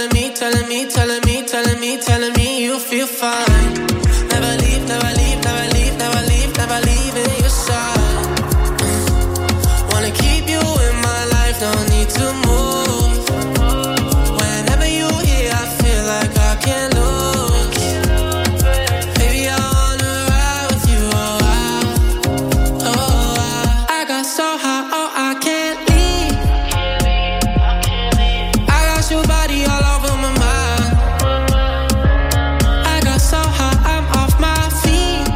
telling me, telling me, telling me, telling me, telling me you feel fine. Never leave, never leave, never leave, never leave, never leave in your side. Wanna keep you in my life, no need to move. Whenever you here, I feel like I can't lose. Baby, I wanna ride with you, oh, I got so high, oh, I can't leave. I got your body all over my mind. I got so high, I'm off my feet.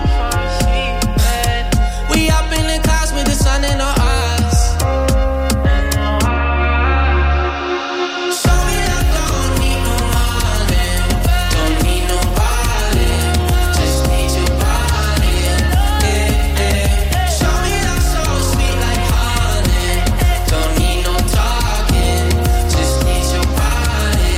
We up in the clouds with the sun in our eyes. Show me I don't need no money, don't need nobody, just need your body. Show me I'm so sweet like honey, don't need no talking, just need your body.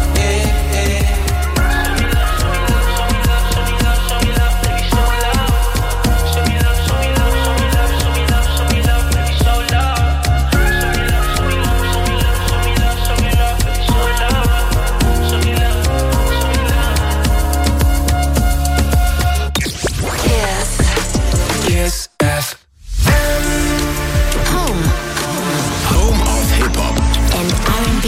Kiss FM. Home Home of hip hop. and R&B.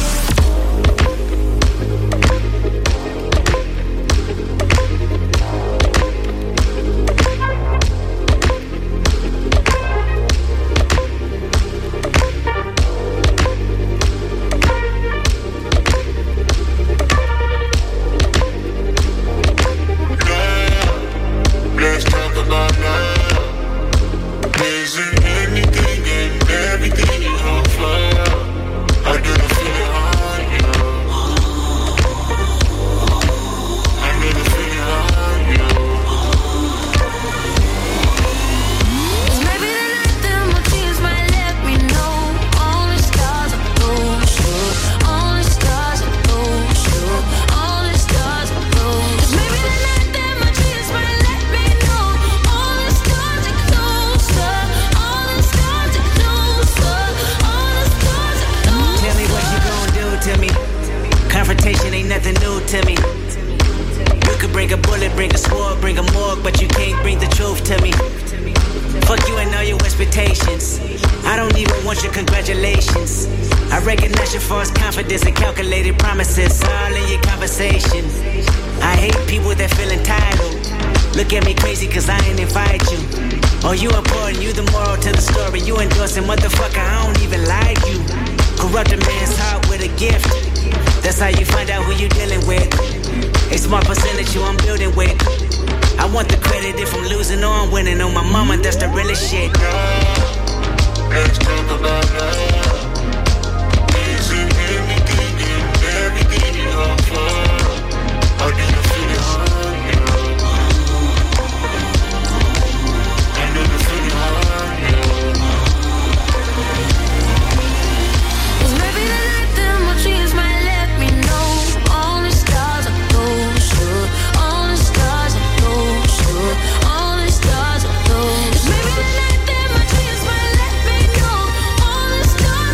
Let's talk about love. Is it anything and everything you on fire? I didn't feel it on you. I didn't feel it on you. Maybe the night that my tears might let me know. Only stars are those, sure. Only stars are those, sure. Only stars are those. Maybe the night that my tears might let me know. Only stars are closer. Only stars are closer. Only stars are closer. Tell me what you gon' do to me. Confrontation ain't nothing new to me. You could bring a bullet, bring a sword, bring a morgue, but you can't bring the truth to me. Fuck you and all your expectations. I don't even want your congratulations. I recognize your false confidence and calculated promises all in your conversation. I hate people that feel entitled. Look at me crazy cause I ain't invite you. Oh, you important, you the moral to the story. You endorsing, motherfucker, I don't even like you. Corrupt a man's heart with a gift. That's how you find out who you dealing with. A smart percentage you I'm building with. I want the credit if I'm losing or I'm winning. On my mama, that's the realest shit. Let's talk about love. Is it anything and everything you on fire? I didn't feel it on you. I didn't feel it on you. Maybe the night that my tears might let me know. Only stars are those, sure. Only stars are those, sure. Only stars are those. Maybe the night that my tears might let me know. Only stars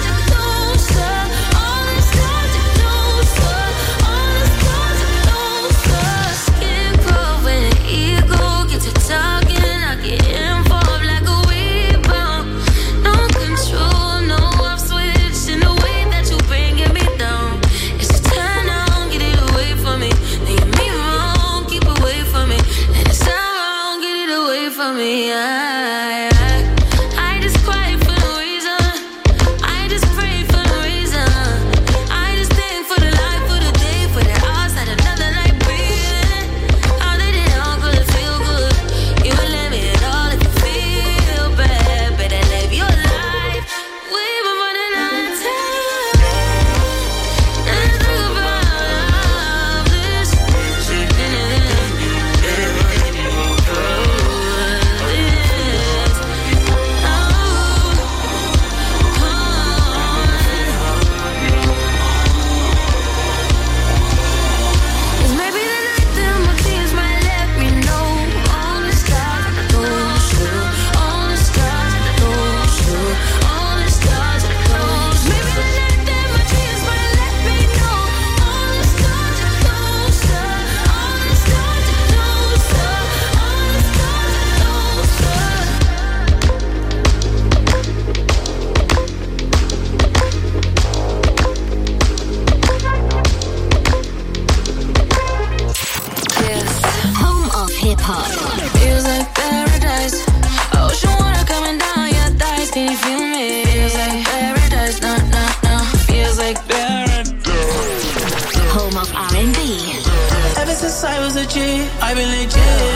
Home of R&B. Ever since I was a G, I've been legit.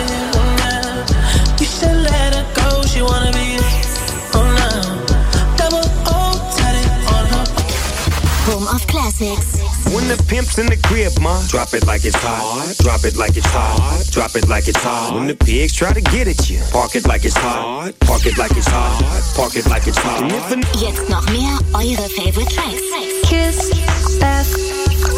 You should let her go, she wanna be. Double O, tatted on her. Home of Classics. When the pimp's in the crib, ma, drop it like it's hot. Drop it like it's hot. Drop it like it's hot. When the pigs try to get at you, park it like it's hot. Park it like it's hot. Park it like it's hot. Jetzt noch mehr eure Favorite Tracks. Kiss FM.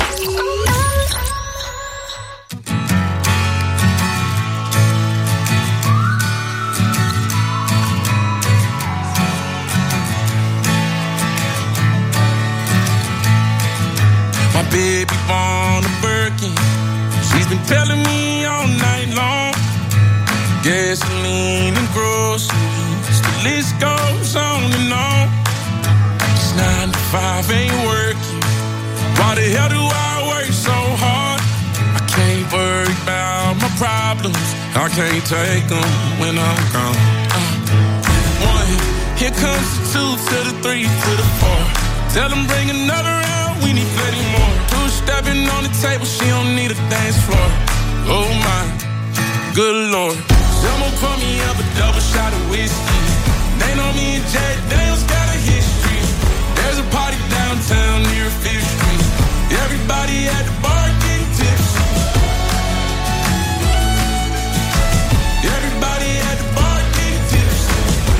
Baby born a Birkin. She's been telling me all night long. Gasoline and groceries, the list goes on and on. This 9 to 5 ain't working. Why the hell do I work so hard? I can't worry about my problems. I can't take them when I'm gone. 1, here comes the 2 to the 3 to the 4. Tell them bring another round, we need plenty more. 2 stepping on the table, she don't need a dance floor. Oh my, good lord. Someone pour me up a double shot of whiskey. They know me and Jack Daniels got a history. There's a party downtown near 5th Street. Everybody at the bar getting tipsy. Everybody at the bar getting tipsy.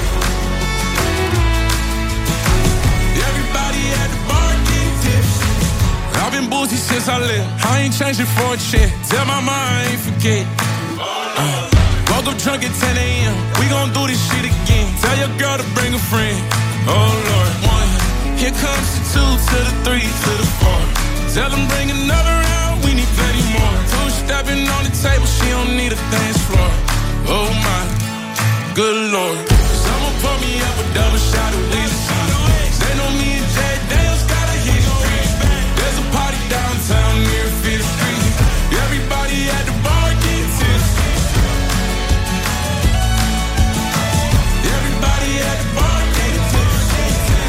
Everybody at the bar getting tipsy. I've been boozy since I left. I ain't changing for a check. Tell my mind I ain't forget. Woke up drunk at 10 a.m. We gon' do this shit again. Tell your girl to bring a friend. Oh Lord. 1, here comes the 2 to the 3 to the 4. Tell them bring another round, we need plenty more. 2 stepping on the table, she don't need a dance floor. Oh my, good lord. Someone pour me up a double shot of whiskey. They know me and Jack Daniels got a history. There's a party downtown near 5th Street. Everybody at the bar getting tipsy. Everybody at the bar getting tipsy.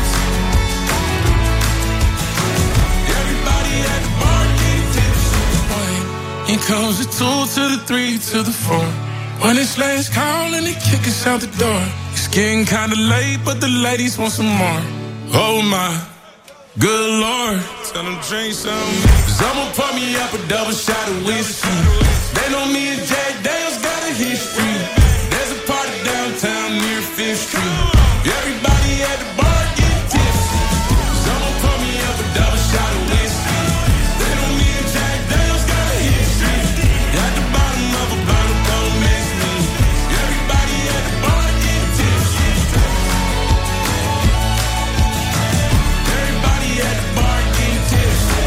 Everybody at the bar getting tipsy. Here comes the 2 to the 3 to the 4. When it's last call and they kick us out the door. It's getting kinda late, but the ladies want some more. Oh my, good lord. Tell them drink some. Someone pour me up a double shot of whiskey. They know me and Jack Daniels got a history. There's a party downtown near 5th Street. Everybody at the bar getting tipsy. Someone pour me up a double shot of whiskey. They know me and Jack Daniels got a history. At the bottom of a bottle, don't mess me. Everybody at the bar getting tipsy. Everybody at the bar getting tipsy.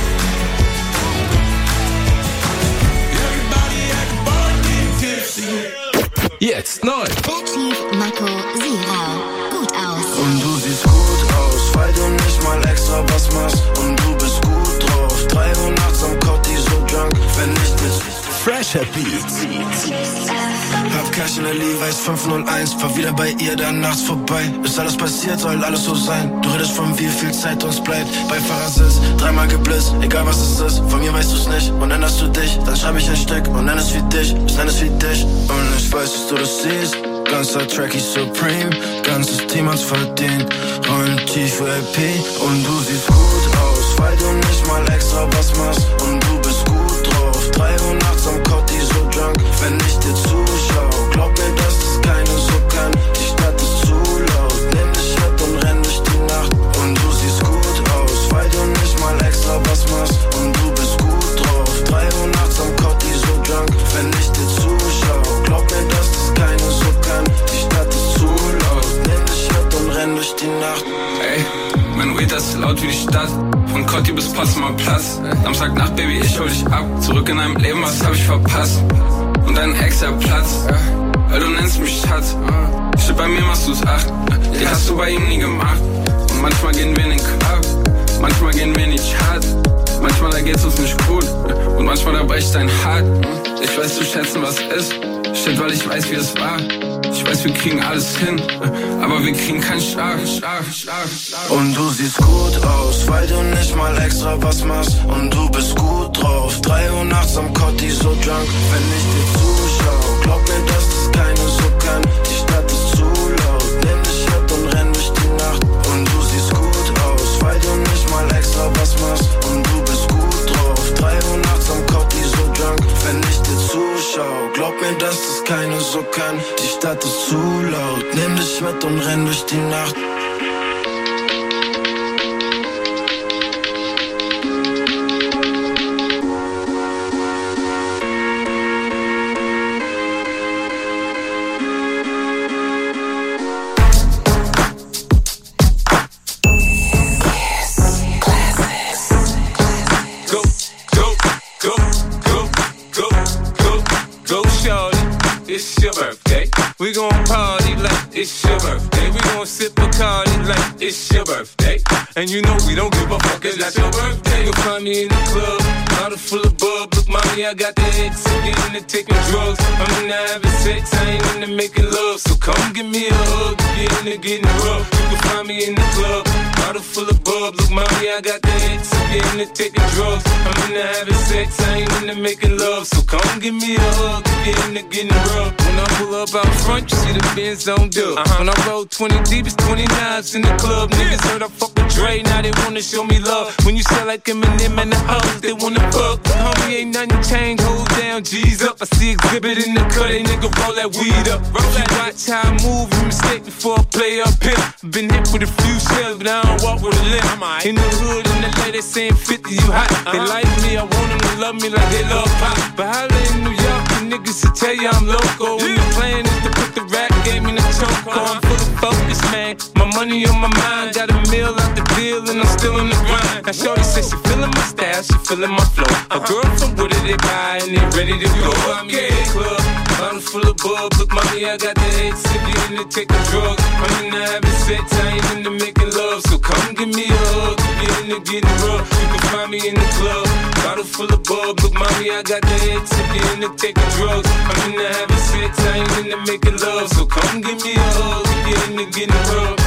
Everybody at the bar getting tipsy. Jetzt neu. Chief Marco Sira. Gut aus. Und du siehst gut aus, weil du nicht mal extra was machst. Und du bist gut drauf. 3 Uhr nachts am Cotti, so drunk, wenn nicht mit Fresher Beats. Hab Cash in der Levi's 501, fahr wieder bei ihr dann nachts vorbei. Ist alles passiert, soll alles so sein. Du redest von wie viel Zeit uns bleibt. Bei Fahrersitz, 3-mal geblitzt, egal was es ist. Von mir weißt du's nicht und änderst du dich. Dann schreib ich ein Stück und nenn es wie dich. Ich nenn es wie dich und ich weiß, dass du das siehst. Ganzer Tracky Supreme, ganzes Team hat's verdient. Rollen tief VIP und du siehst gut aus, weil du nicht mal extra was machst. Und du bist gut drauf. 3 Uhr nachts am Cotti, so drunk, wenn ich dir zuschau. Glaub mir, dass das keine so kann. Die Stadt ist zu laut. Nimm dich mit und renn durch die Nacht. Und du siehst gut aus, weil du nicht mal extra was machst. Und du bist gut drauf. 3 Uhr nachts am Cotti, so drunk, wenn ich dir zuschau. Glaub mir, dass das keine so kann. Die Stadt ist zu laut. Nimm dich mit und renn durch die Nacht. Ey, mein Weed ist laut wie die Stadt. Von Cotti bis Potsdamer Platz. Samstagnacht, Baby, ich hol dich ab. Zurück in deinem Leben, was hab ich verpasst? Und dein Ex, der Platz, weil du nennst mich Schatz. Shit, bei mir machst du's 8. Die hast du bei ihm nie gemacht. Und manchmal gehen wir in den Club. Manchmal gehen wir in die Charts. Manchmal da geht's uns nicht gut. Und manchmal da bricht dein Hart. Ich weiß zu schätzen, was ist. Shit, weil ich weiß, wie es war. Ich weiß, wir kriegen alles hin, aber wir kriegen keinen Schlag. Und du siehst gut aus, weil du nicht mal extra was machst. Und du bist gut kann. Die Stadt ist zu laut, nimm dich mit und renn durch die Nacht. It's your birthday. We gon' party like it's your birthday. We gon' sip Bacardi like it's your birthday. And you know we don't give a fuck, it's not your birthday. You'll find me in the club, bottle full of bub. Look, mommy, I got the X, I'm getting into taking drugs. I'm into having sex, I ain't into making love. So come give me a hug, get into getting rough. You can find me in the club, bottle full of bub. Look, mommy, I got the X, I'm getting into taking drugs. I'm into having sex, I ain't into making love. So come give me a hug, get into getting rough. When I pull up out front, you see the Benz on dub. When I roll 20 deep, it's 29s in the club. Niggas heard I fuck with Dre, now they wanna show me love. When you sell like Eminem and the hoes, they wanna fuck. Homie, ain't nothing changed, hold down, G's up. I see exhibit in the cut, they nigga roll that weed up. Roll that, watch how I move, you mistake before I play up here. Been hit with a few shells, but I don't walk with a limp. In the hood, in the lady saying 50, you hot. They like me, I want them to love me like they love pop. But holla in New York, the niggas will tell you I'm loco. And the plan is to put the rap game in the choke. I'm full of focus, man. My money on my mind, got a meal out the deal, and I'm still in the grind. Now shorty says she feeling my style, she feeling my flow. A girl from Wooded, they buy and they ready to go. I'm in the club, bottle full of bub. Look, mommy, I got the head sippy in to take a drug. I'm into having sex, I ain't into making love. So come give me a hug, get into getting rough. You can find me in the club, bottle full of bub. Look, mommy, I got the head sippy in to take a drug. I'm into having sex, I ain't into making love. So come give me a hug, get into getting rough.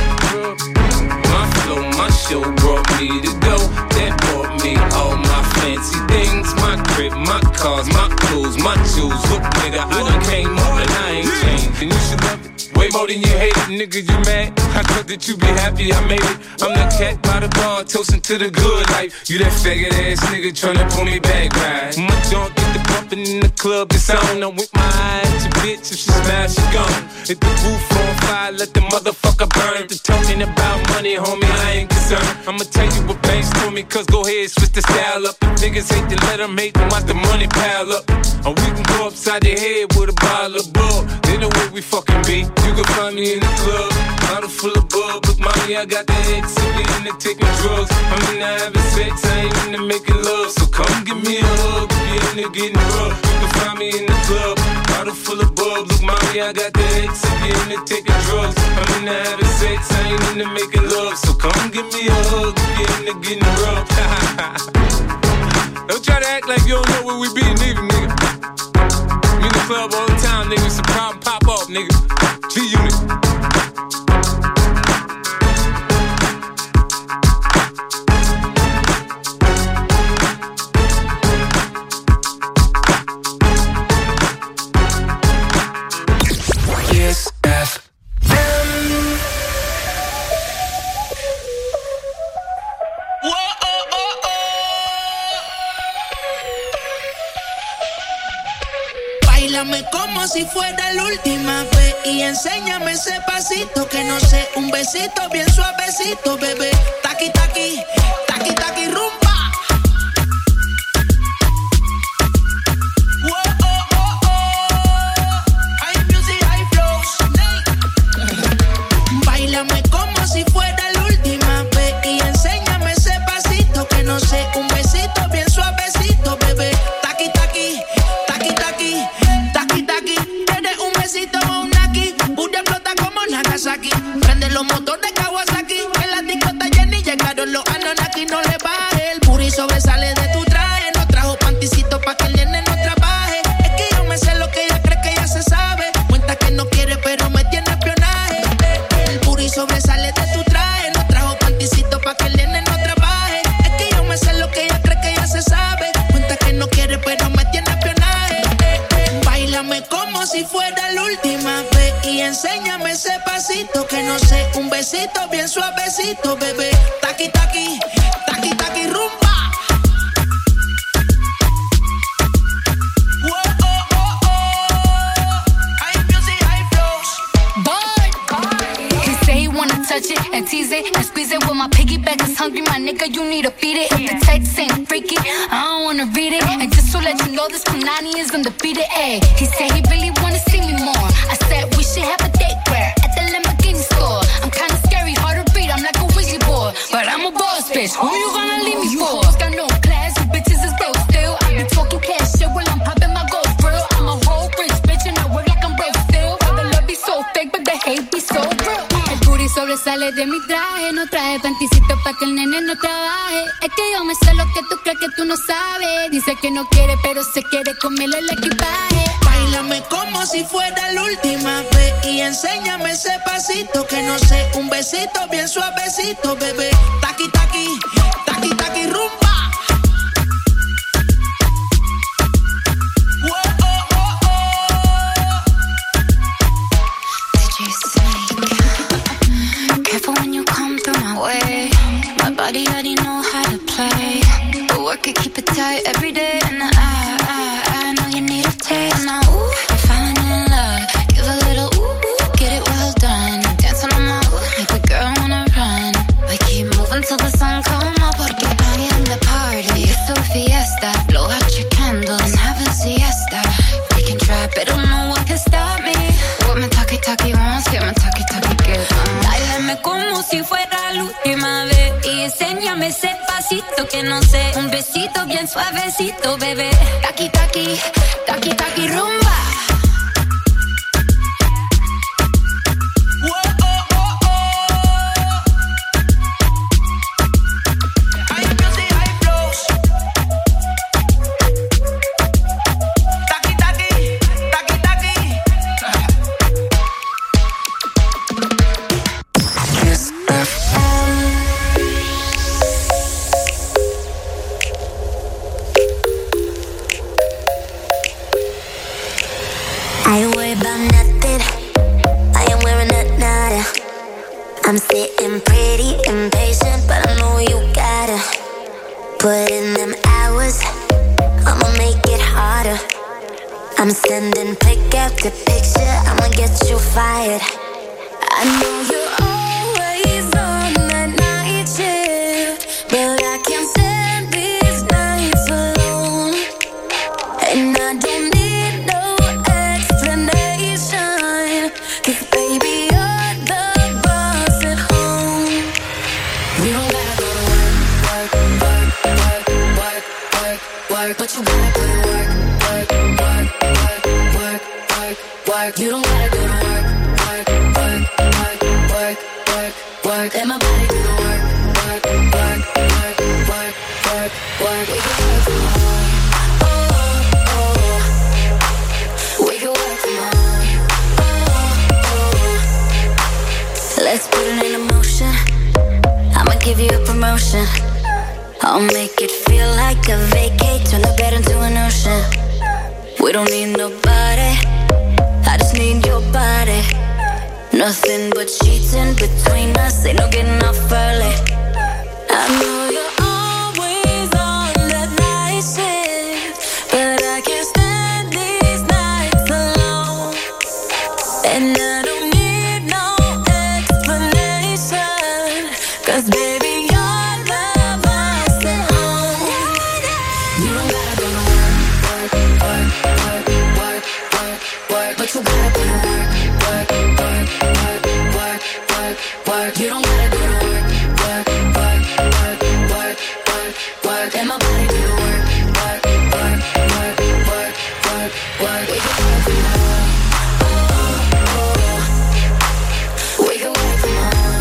My flow, my show brought me to go. That brought me all my fancy things. My crib, my cars, my clothes, my shoes. Look, nigga, I done came up and I ain't changed. And you should love it way more than you hate it, nigga, you mad? I thought that you be happy I made it. I'm the cat by the bar, toasting to the good life. You that faggot ass nigga tryna pull me back, right? My junk get the bumpin' in the club, it's on. I'm with my eye at your bitch, if she smash, she gone. Hit the roof on fire, let the motherfucker burn. The talking about money, homie, I ain't concerned. I'ma tell you what banks told me, cause go ahead, switch the style up. If niggas hate to let them hate them, watch the money pile up. Or we can go upside the head with a bottle of bub. They know where we fucking be. You can find me in the club, bottle full of bub. Look, mommy, I got the X, I'm into taking drugs. I'm into having sex, I ain't into making love. So come give me a hug, get into getting rough. You can find me in the club, bottle full of bub. Look, mommy, I got the X, I'm into taking drugs. I'm into having sex, I ain't into making love. So come give me a hug, get into getting rough. Don't try to act like you don't know where we be, neither, nigga. I'm in the club all the time, nigga. It's a problem, pop off, nigga. G-Unit. Yes, F. Báilame como si fuera la última vez y enséñame ese pasito que no sé, un besito bien suavecito, bebé. Taqui, taqui, taqui, taqui, rumba. Báilame como si fuera la última vez y enséñame ese pasito que no sé, un besito bien suavecito, bebé. Taqui, taqui, taqui, taqui, taqui, taqui. Tienes un besito o un aquí, Buda explota como Nagasaki. Prende los motores Kawasaki, en la discota llena y llegaron los Anunnaki. No le baje, el puri sobresale de tu traje. No trajo panticito pa' que el nene no trabaje. Es que yo me sé lo que ella cree que ya se sabe. Cuenta que no quiere pero me tiene espionaje. El puri sobresale de tu traje. No trajo panticito pa' que el nene no trabaje. Es que yo me sé lo que ella cree que ya se sabe. Cuenta que no quiere pero me tiene espionaje. Báilame como si fuera la última vez y enséñame ese pasito que no sé, un besito bien suavecito, bebé. Taqui, taqui, taqui, taqui, rumba. Whoa, oh, oh, oh. Hay music, my piggyback is hungry, my nigga, you need to feed it. If the text ain't freaky, I don't wanna read it. And just to let you know, this Punani is undefeated, ayy. He said he really wanna see me more. I said we should have a date where at the Lamborghini store. I'm kinda scary, hard to read, I'm like a Ouija board. But I'm a boss bitch, who you gonna leave me for? Got no class, you bitches is broke still. I be talking cash shit while I'm popping my gold grill. I'm a whole rich bitch and I work like I'm broke still. The love be so fake, but the hate be so real. El booty sobresale de mi traje, no traje panticito pa' que el nene no trabaje. Es que yo me sé lo que tú crees que tú no sabes. Dice que no quiere, pero se quiere comerle el equipaje. Báilame como si fuera la última vez y enséñame ese pasito que no sé, un besito bien suavecito, bebé. Taqui, taqui, taqui, taqui, rumba. When you come through my way, my body already know how to play. But work it, keep it tight every day. And I know you need a taste. Now, ooh, you're falling in love. Give a little ooh, get it well done. Dancing on my ooh, make the girl wanna run. We keep moving till the sun come up. Porque I am the party. It's so fiesta. Blow out your candles and have a siesta. We can try, but no one can stop me. What my talkie wants, get my talkie get. Báilame como si fuera la última vez y enséñame ese pasito que no sé, un besito bien suavecito, bebé. Taqui, taqui, taqui, taqui, rumba. I'm sitting pretty impatient, but I know you gotta put in them hours. I'ma make it harder. I'm sending pick after picture, I'ma get you fired. I know you're always on that night shift, but I can't stand these nights alone. And I don't need no explanation, 'cause baby you're the boss at home. We don't gotta go to work, work, work, work, work, work, work, but you gotta put in work, work, work, work, work, work, work. You don't gotta go to work, work, work, work, work, work, work. Let my body do the work, work, work, work, work, work, work. We can work from home, oh, oh. We can work from home, oh, oh. Let's put it in motion. I'ma give you a promotion. I'll make it feel like a vacate, turn the bed into an ocean. We don't need nobody, I just need your body. Nothing but sheets in between us, ain't no getting off early. I know you're always on that night shift, but I can't stand these nights alone. And I don't need no explanation, 'cause baby you're the boss at home. You don't gotta go to work, work, work, work, work, work, but you gotta put in work, work, work, work, work, work, work. You don't gotta go to work, work, work, work, work, work, work. Let my body do the work, work, work, work, work, work, work. We can work from home, oh, oh. We can work from home,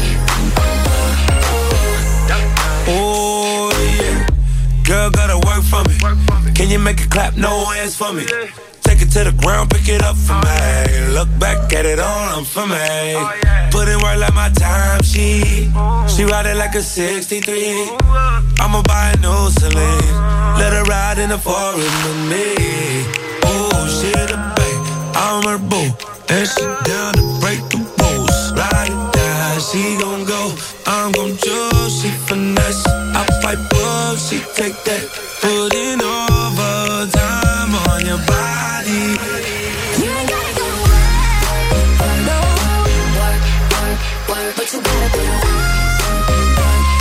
oh, oh. Oh yeah, girl gotta work for me. Can you make it clap? No hands for me. Take it to the ground, pick it up for me. Look back at it all, I'm for me. Put in work like my time, she ride it like a 63. I'ma buy a new Celine, let her ride in the forest with me. Oh, she the babe, I'm her boo, and she down to break the rules. Ride it down, she gon' go, I'm gon' choose. She finesse, I fight up, she take that. Put in overtime on your body. You ain't gotta go to work, no. Work, work, work, but you gotta put in work, work,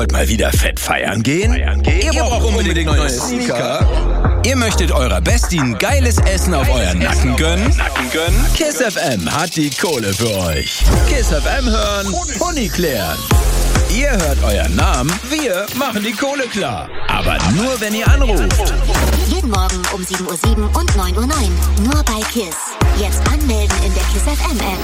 wollt mal wieder fett feiern gehen? Ihr braucht unbedingt neue Sneaker? Ihr möchtet eurer Bestie ein geiles Essen auf euren Nacken gönnen? Kiss FM hat die Kohle für euch. Kiss FM hören, Pony klären. Ihr hört euren Namen, wir machen die Kohle klar. Aber nur, wenn ihr anruft. Jeden Morgen um 7:07 Uhr und 9:09 Uhr. Nur bei KISS. Jetzt anmelden in der KISS FM App.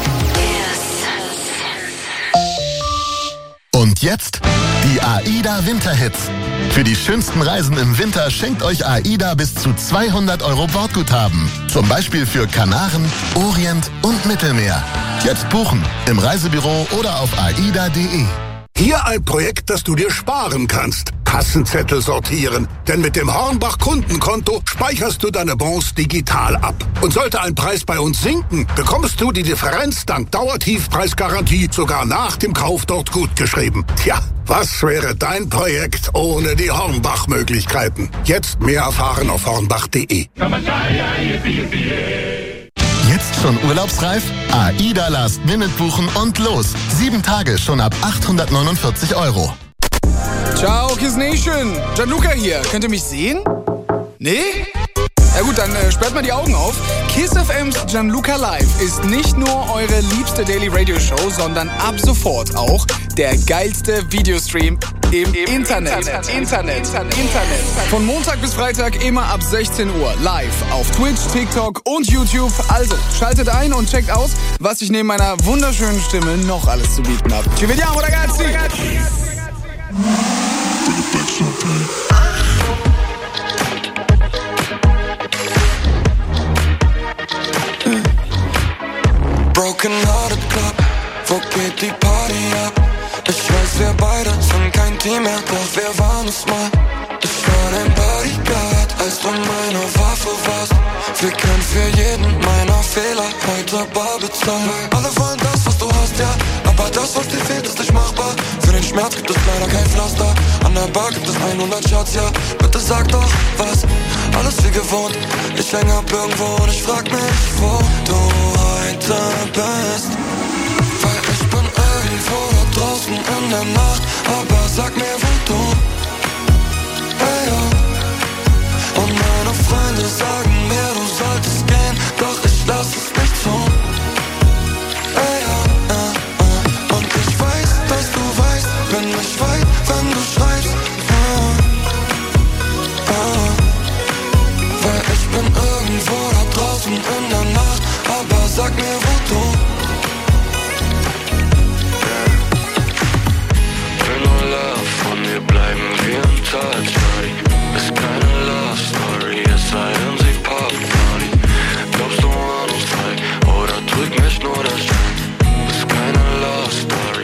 Und jetzt die AIDA Winterhits. Für die schönsten Reisen im Winter schenkt euch AIDA bis zu 200 € Bordguthaben. Zum Beispiel für Kanaren, Orient und Mittelmeer. Jetzt buchen im Reisebüro oder auf aida.de. Hier ein Projekt, das du dir sparen kannst. Kassenzettel sortieren. Denn mit dem Hornbach Kundenkonto speicherst du deine Bons digital ab. Und sollte ein Preis bei uns sinken, bekommst du die Differenz dank Dauertiefpreisgarantie sogar nach dem Kauf dort gutgeschrieben. Tja, was wäre dein Projekt ohne die Hornbach-Möglichkeiten? Jetzt mehr erfahren auf hornbach.de. Jetzt schon urlaubsreif? AIDA Last Minute buchen und los. 7 Tage schon ab 849 €. Ciao, Kiss Nation. Gianluca hier. Könnt ihr mich sehen? Nee? Ja gut, dann sperrt mal die Augen auf. Kiss FM's Gianluca Live ist nicht nur eure liebste Daily Radio Show, sondern ab sofort auch der geilste Videostream im Internet. Von Montag bis Freitag immer ab 16 Uhr live auf Twitch, TikTok und YouTube. Also schaltet ein und checkt aus, was ich neben meiner wunderschönen Stimme noch alles zu bieten habe. Ci vediamo, ragazzi! Broken Hearted Club, wo geht die Party ab? Ich weiß, wir beide sind kein Team mehr, doch wir waren es mal. Ich war dein Bodyguard, als du meine Waffe warst. Wir können für jeden meiner Fehler heute bar bezahlen. Alle wollen das, was du hast, ja, aber das, was dir fehlt, ist nicht machbar. Für den Schmerz gibt es leider kein Pflaster. An der Bar gibt es 100 Shots, ja, bitte sag doch was. Alles wie gewohnt, ich häng ab irgendwo und ich frag mich, wo du heute bist. Weil ich bin irgendwo da draußen in der Nacht, aber sag mir, wo du. Hey, ja. Und meine Freunde sagen mir, du solltest gehen, doch ich lass es nicht zu. Hey, ja. Und ich weiß, dass du weißt, bin ich weit, wenn du schreibst. Weil ich bin irgendwo da draußen in der Nacht, aber sag mir, wo du. Will nur Love, von mir bleiben wir im Touch, Party. Ist keine Love Story, es sei denn sie Pop Party. Glaubst du an uns frei, oder trügt mich nur der Schein? Ist keine Love Story,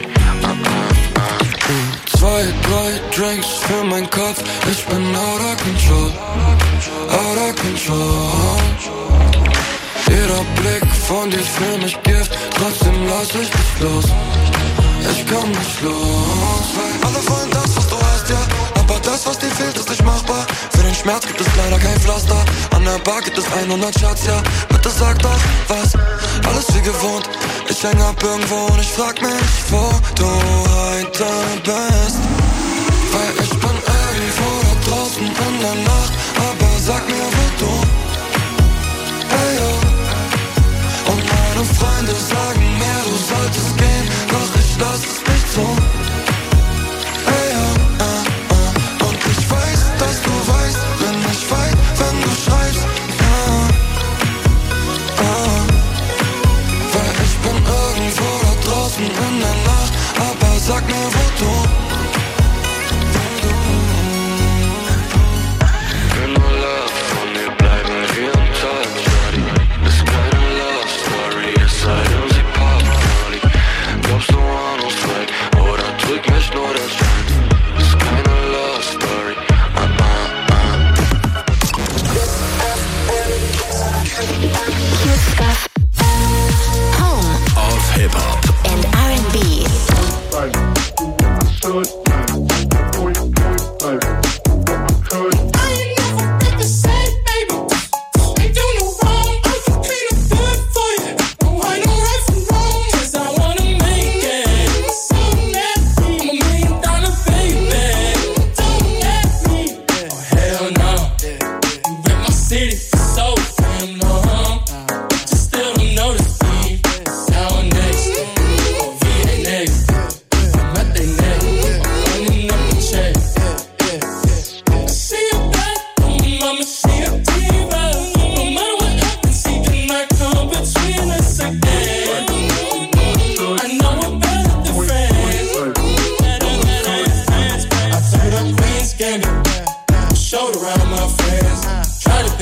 2, 3 Drinks für meinen Kopf, ich bin out of control. Out of control. Jeder Blick von dir für mich Gift, trotzdem lass ich dich los. Ich komm nicht los. Alle wollen das, was du hast, ja, aber das, was dir fehlt, ist nicht machbar. Für den Schmerz gibt es leider kein Pflaster. An der Bar gibt es 100 Shots, ja, bitte sag doch was. Alles wie gewohnt, ich häng ab irgendwo und ich frag mich, wo du heute bist. Weil ich bin irgendwo da draußen in der Nacht, aber sag mir, wo du. Hey, yo. Und meine Freunde sagen mir, du solltest gehen, doch ich lass es nicht zu. Hey, yo. Und ich weiß, dass du weißt, bin ich weit, wenn du schreibst. Weil ich bin irgendwo da draußen in der Nacht, aber sag mir, wo du. Will nur Love, von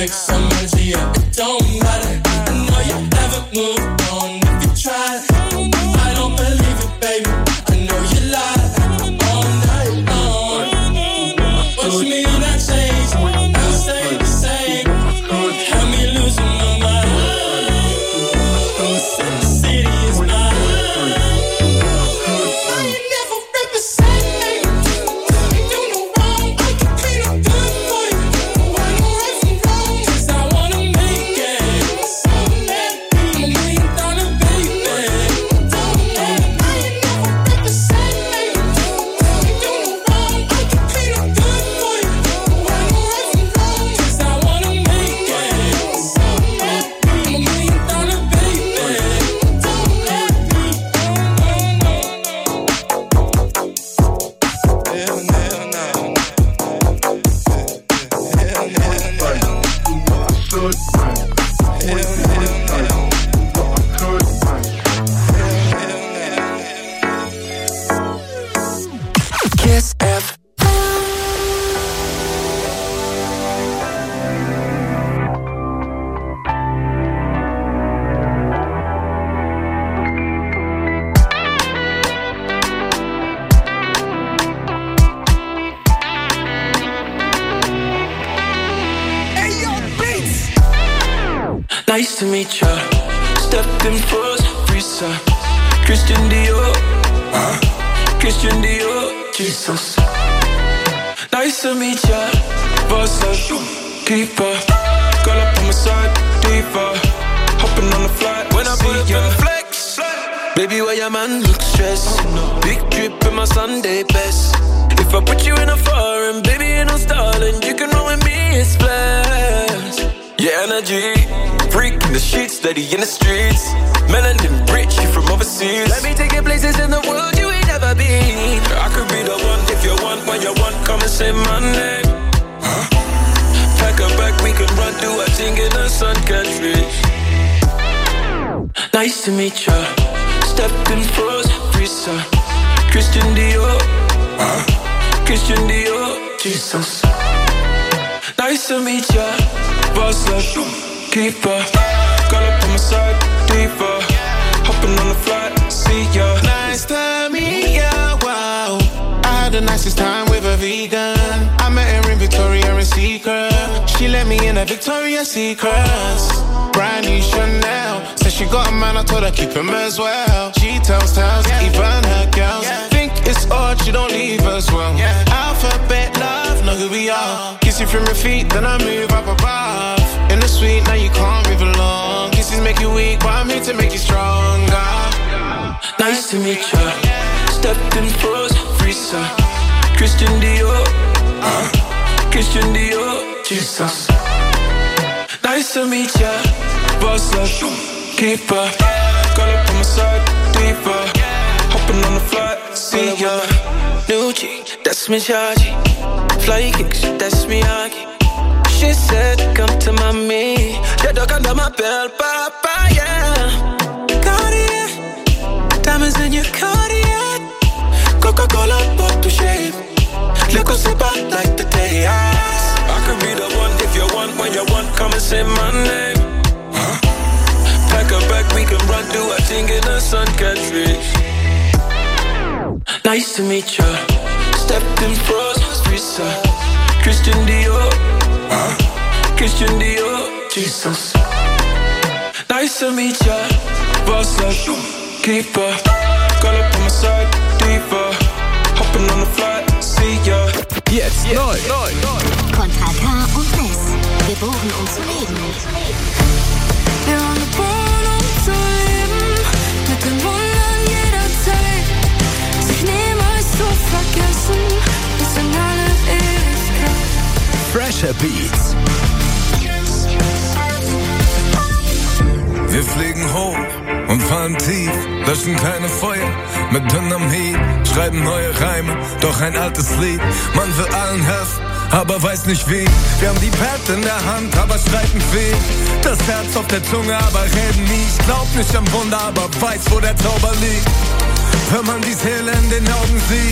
take some energy, yeah, it don't matter. I know you haven't moved on if you tried. I don't believe it, baby. I know you lied all night long. What you mean I changed? I'll stay the same. Have me losing my mind. The city is mine. Nice to meet ya. Stepping first, Risa. Christian Dior. Christian Dior. Jesus. Nice to meet ya. Boss up, keeper. Girl up on my side, diva. Hopping on the flight when I put up in the flex. Baby, why your man look stressed? Big drip in my Sunday best. If I put you in a foreign, baby, ain't no stalling. You can roll with me, it's flash. Your energy, freak in the sheets, steady in the streets. Melanin rich, you from overseas. Let me take you places in the world you ain't never been. I could be the one if you want, when you want, come and say my name. Pack a bag, we can run, do a thing in the sun country. Nice to meet ya. Stepping first, Risa. Christian Dior. Christian Dior. Jesus. Nice to meet ya. Boss up, keeper. Girl up on my side, diva. Hopping on the flight, see ya. Nice to meet ya, wow. I had the nicest time with a vegan. I met her in Victoria and Secret. She let me in a Victoria's Secrets. Brand new Chanel. Said she got a man, I told her keep him as well. She tells tales, even her girls. Think it's odd, she don't leave as well. Alphabet love, know who we are. Kiss you from your feet, then I move up above. In the suite, now you can't move along. Kisses make you weak, but I'm here to make you stronger. Nice to meet ya. Stepping first, Risa. Christian Dior. Christian Dior. Jesus. Nice to meet ya. Boss up, keeper. Girl up on my side, diva. Hopping on the flight, see ya. New G, that's me chargy. Fly kicks, that's me Aki. She said, come to mommy. The dog under my belt, papa, yeah. Cartier, diamonds in your Cartier. Coca-Cola, pop to shave. Look what's about like the day I could be the one if you want, when you want, come and say my name. Pack a bag, we can run, do a thing in the sun country. Nice to meet ya. Stepping first, Risa. Christian Dior. Christian Dior. Jesus. Nice to meet ya. Boss up, keeper. Girl up on my side, diva. Hopping on the flight, see ya. Jetzt neu. Kontra K und Ness. Geboren um zu leben. Wir waren geboren, um zu leben. Mit den Wundern jederzeit. Sich niemals zu vergessen. Bis in alle Ewigkeit. Fresher Beats. Wir fliegen hoch und fahren tief, löschen keine Feuer mit dünnem Hieb, schreiben neue Reime, doch ein altes Lied. Man will allen helfen, aber weiß nicht wie. Wir haben die Pad in der Hand, aber streiten viel. Das Herz auf der Zunge, aber reden nie. Ich glaub nicht am Wunder, aber weiß, wo der Zauber liegt. Wenn man dies Elend in den Augen sieht,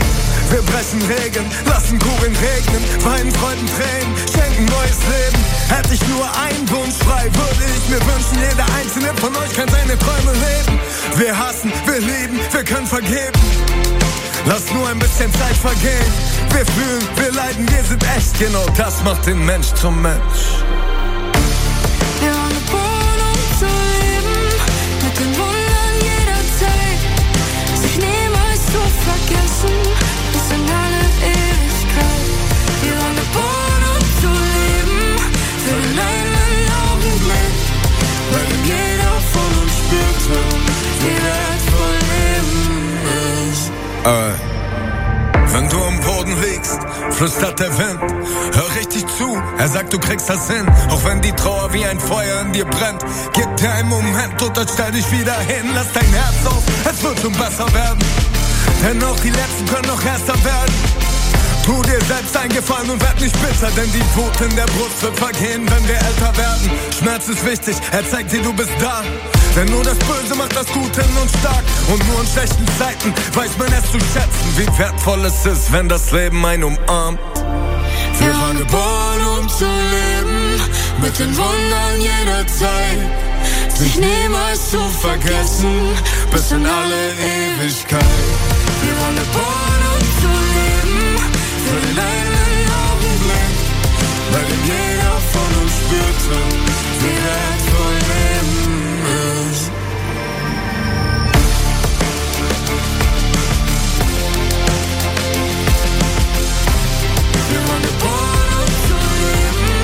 Wir brechen Regeln, lassen Kugeln regnen, weinen Freuden Tränen, schenken neues Leben. Hätte ich nur einen Wunsch frei, würde ich mir wünschen, jeder einzelne von euch kann seine Träume leben. Wir hassen, wir lieben, wir können vergeben. Lass nur ein bisschen Zeit vergehen. Wir fühlen, wir leiden, wir sind echt. Genau das macht den Mensch zum Mensch. Wir waren geboren, um zu leben, mit den Wundern jeder Zeit. Sich niemals zu vergessen, bis in alle Ewigkeit. Wir waren geboren, um zu leben, für den einen Augenblick, weil denn jeder von uns spürte, wie wertvoll Leben ist. Wenn du am Boden liegst, flüstert der Wind. Hör richtig zu, er sagt, du kriegst das hin. Auch wenn die Trauer wie ein Feuer in dir brennt. Gib dir einen Moment und dann stell dich wieder hin. Lass dein Herz auf, es wird schon besser werden. Denn auch die Letzten können noch erster werden. Tu dir selbst einen Gefallen und werd nicht bitter, denn die Wut in der Brust wird vergehen, wenn wir älter werden. Schmerz ist wichtig, er zeigt dir, du bist da. Denn nur das Böse macht das Gute in uns stark. Und nur in schlechten Zeiten weiß man es zu schätzen, wie wertvoll es ist, wenn das Leben einen umarmt. Wir waren geboren, um zu leben, mit den Wundern jeder Zeit. Sich niemals zu vergessen, bis in alle Ewigkeit. Wir waren geboren, um zu leben, für den einen Augenblick, weil denn jeder von uns spürte, wie wertvoll Leben ist. Wir waren geboren, um zu leben.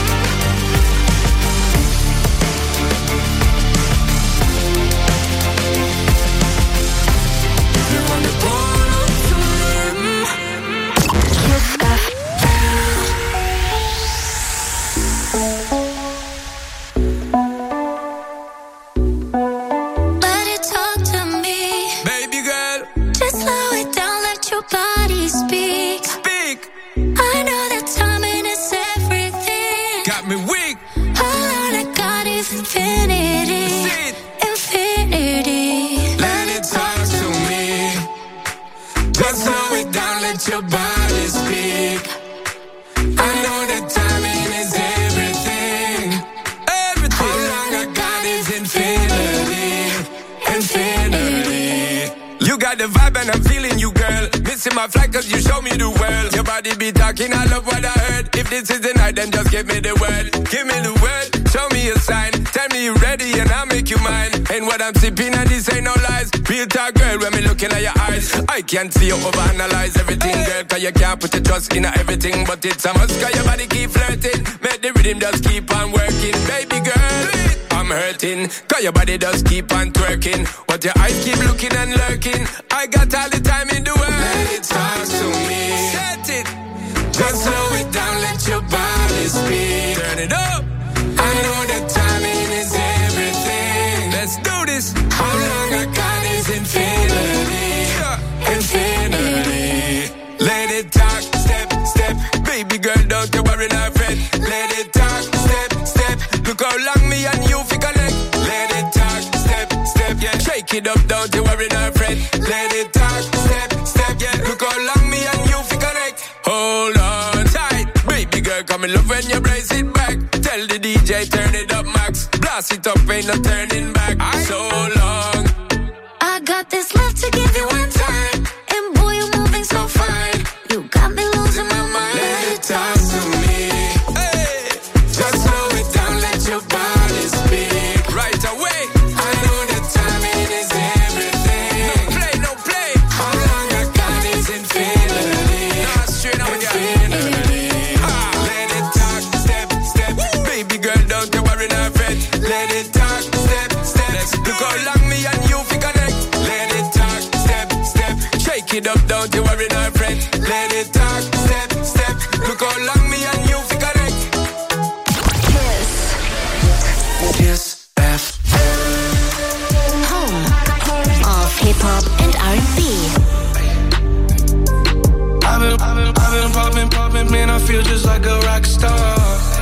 Wir waren geboren, um zu leben. Let it talk to me, baby girl. Just slow it down, let your body speak. Speak. I know that timing is everything. Got me weak. All I got is infinity. Infinity. Let it talk to me. Just slow it down, let your body speak. I know that timing is everything. Everything. All I got is infinity. Infinity. You got the vibe and I'm feeling you, girl. Missing my flight cause you show me the world. Your body be talking, I love what I heard. If this is the night, then just give me the word. Give me the word, show me a sign. Tell me you ready and I'll make you mine. Ain't what I'm sipping and this ain't no lies. Real talk, girl, when me looking at your eyes. I can't see you overanalyze everything, girl. Cause you can't put your trust in everything. But it's a must cause your body keep flirting. Make the rhythm just keep on working. Baby girl, I'm hurting. Cause your body just keep on twerking. But your eyes keep looking and lurking. I got all the time in the world. Let it talk to me. Set it. Just slow it down, let your body speak. Turn it up. I know that timing is everything. Let's do this. How long I got is infinity. Infinity. Let it talk, step, step. Baby girl, don't you worry, not fret. Let it talk, step, step. Look how long me and you fi connect. Let it talk, step, step, yeah. Shake it up, don't you worry, not fret. Let it talk, step, step, yeah. Look how long me and you fi connect. Hold on tight, baby girl, come in love when you brace it back. Tell the DJ turn it up max. Blast it up, ain't no turning back. So long. I got this love to give you one time. And boy, you're moving so fine. You got me losing my mind. Let it talk to me. Hey, just slow it down, let your body speak. Right away. I know that timing is everything. No play, no play. How long I got is infinity. Nah, straight up again. Infinity. Let it talk, step, step. Woo. Baby girl, don't you worry, not fret. Let it talk, step, step. Look how long me and you fi connect. Let it talk, step, step. Shake it up, don't you worry, not fret. Let it talk, step, step. Look how long me and you fi connect. Kiss FM. Home of hip hop and R&B. I've been popping, man, I feel just like a rock star.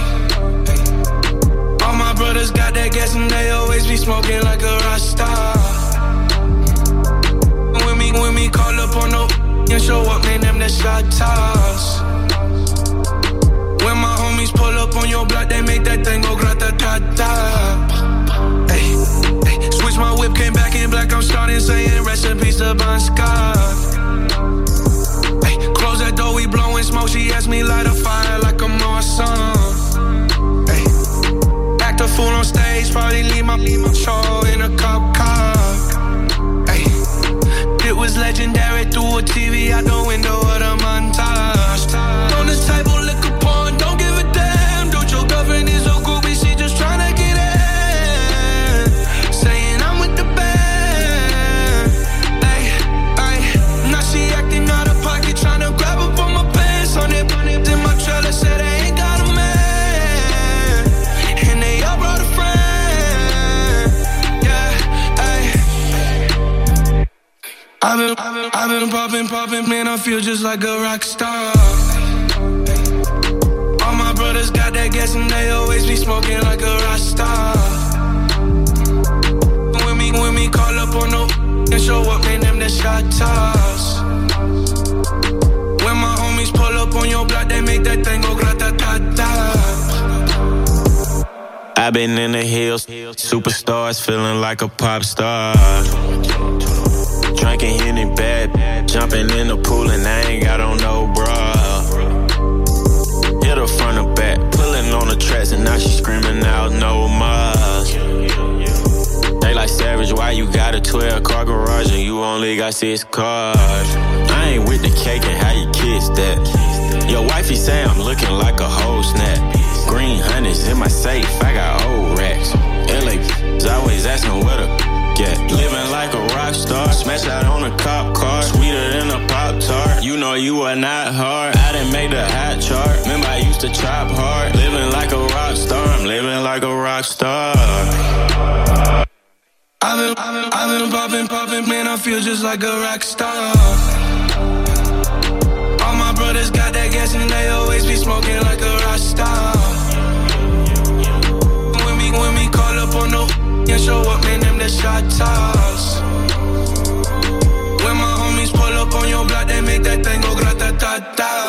All my brothers got that gas and they always be smoking like a rock star. When me call up on no and show up, man, them that shot toss. When my homies pull up on your block, they make that thing go grata-ta-ta. Hey, hey, switch my whip, came back in black, I'm starting saying rest in peace to Bon Scott. Hey, close that door, we blowing smoke, she asked me light a fire like I'm awesome. Hey, act a fool on stage, probably leave my show in a cop car. Hey, it was legendary through a TV out the window of the montage. On the table, liquor porn, don't give a damn. Dude, your girlfriend is a groupie, she just tryna get in. Saying I'm with the band. Ay, ay, now she acting out of pocket, tryna grab up on my pants. On it, in my trailer, said they ain't got a man. And they all brought a friend. Yeah, ay. I've been poppin', man, I feel just like a rock star. All my brothers got that gas and they always be smoking like a rock star. When me call up on no and show up, man, them that shot toss. When my homies pull up on your block, they make that thing go grata-ta-ta. I've been in the hills, superstars feeling like a pop star. Drinking Henny bad, jumping in the pool and I ain't got on no bra. Hit her front or back, pulling on the tracks and now she screaming out no more. They like Savage, why you got a 12-car garage and you only got 6 cars? I ain't with the cake and how you kiss that. Your wifey say I'm looking like a whole snap. Green honey's in my safe, I got old racks. LA always asking where the get. Living like a rock star, smash out on a cop car, sweeter than a Pop-Tart. You know you are not hard, I done made the hot chart. Remember I used to chop hard, living like a rock star, I'm living like a rock star. I've been poppin', man, I feel just like a rock star. All my brothers got that gas and they always be smoking like a rock star. When me call up on no and show up, man, them that shot toss. When my homies pull up on your block, they make that thing go grata-ta-ta.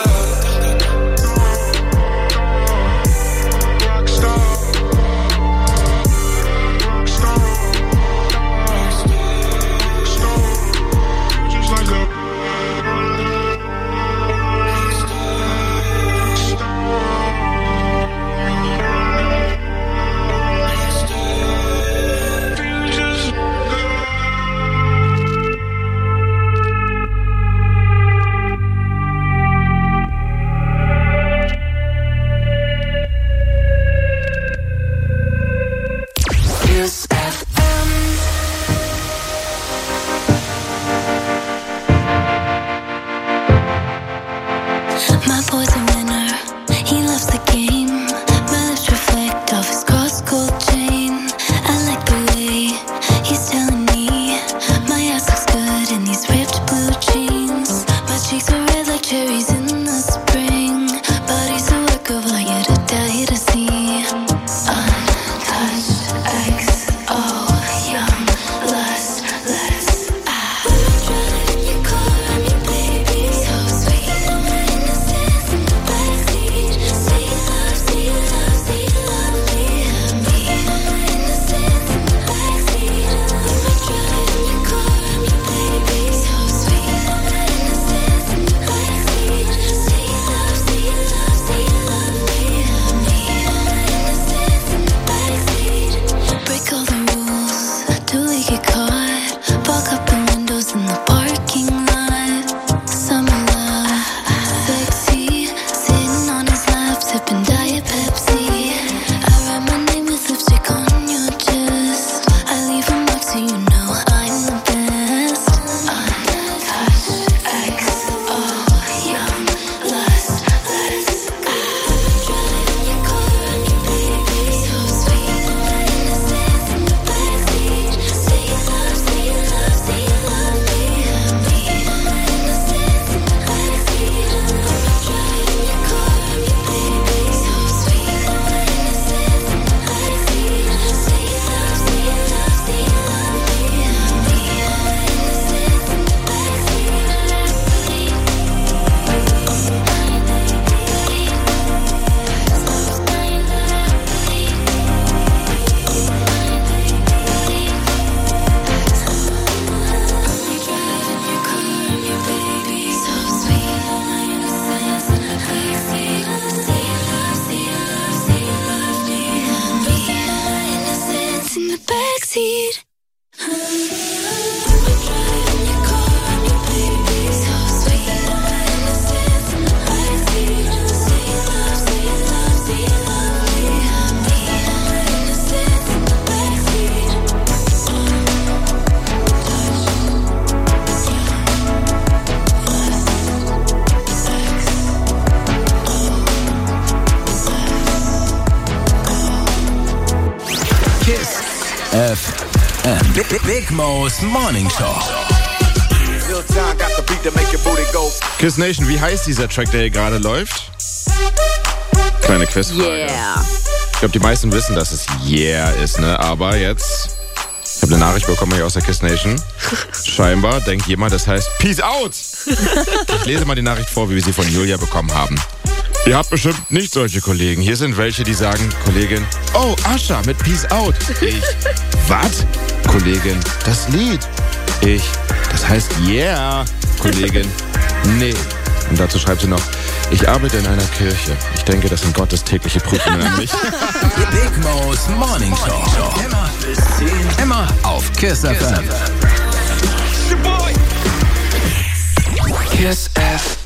FM. Big Mo's Morning Show. Kiss Nation, wie heißt dieser Track, der hier gerade läuft? Kleine Quizfrage. Yeah. Ich glaube, die meisten wissen, dass es Yeah ist, ne? Aber jetzt, ich habe eine Nachricht bekommen hier aus der Kiss Nation. Scheinbar denkt jemand, das heißt Peace Out. Ich lese mal die Nachricht vor, wie wir sie von Julia bekommen haben. Ihr habt bestimmt nicht solche Kollegen. Hier sind welche, die sagen, Kollegin, oh, Ascha mit Peace Out. Ich, was? Kollegin, das Lied. Ich, das heißt Yeah. Kollegin, nee. Und dazu schreibt sie noch, ich arbeite in einer Kirche. Ich denke, das sind Gottes tägliche Prüfungen an mich. Big Mo's Morning Show. Immer bis 10. Immer auf Kiss FM. Kiss FM.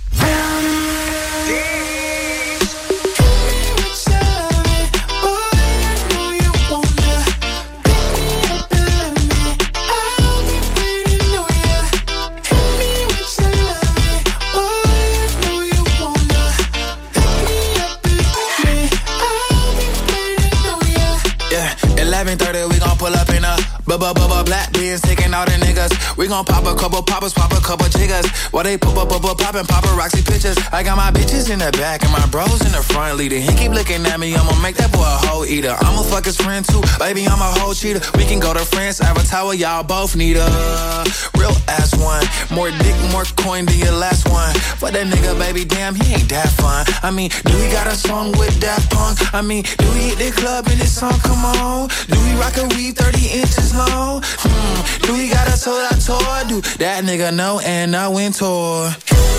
Black beans taking all the niggas. We gon' pop a couple poppers, pop a couple jiggers. While they poppin' paparazzi pictures. I got my bitches in the back and my bros in the front leading. He keep looking at me, I'ma make that boy a hoe eater. I'ma fuck his friend too, baby, I'm a whole cheater. We can go to France, Avatar, y'all both need a real ass one. More dick, more coin than your last one. Fuck that nigga, baby, damn, he ain't that fun. I mean, do he got a song with Daft Punk? I mean, do he hit the club in this song? Come on. Do he rock a weave 30 inches long? Do he got a tour? Do that nigga know and I went tour.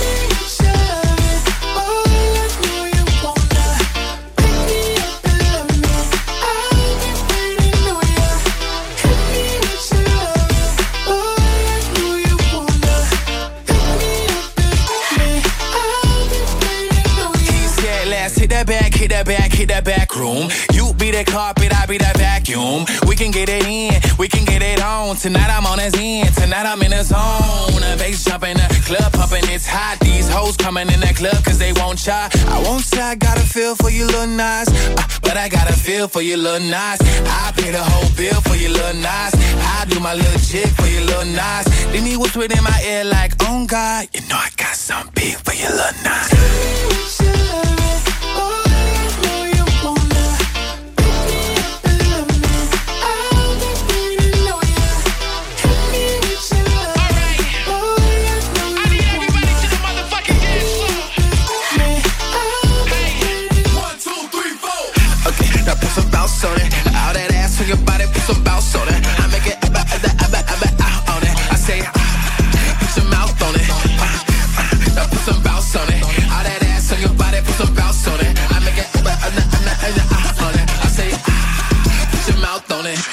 Hit that back room. You be the carpet, I be the vacuum. We can get it in, we can get it on. Tonight I'm on his end, tonight I'm in the zone. The bass jumping, the club pumping, it's hot. These hoes coming in the club cause they won't try. I won't say I got a feel for you little nice, but I got a feel for you little nice. I pay the whole bill for you little nice. I do my little chick for you little nice. Then he whispered in my ear like, oh God, you know I got something big for you little nice. On it, all that ass on your body, put some bounce on it. I make it on it. I say, put your mouth on it. Put some bounce on it. All that ass on your body, put some bounce on it. I make it on it. I say, put your mouth on it.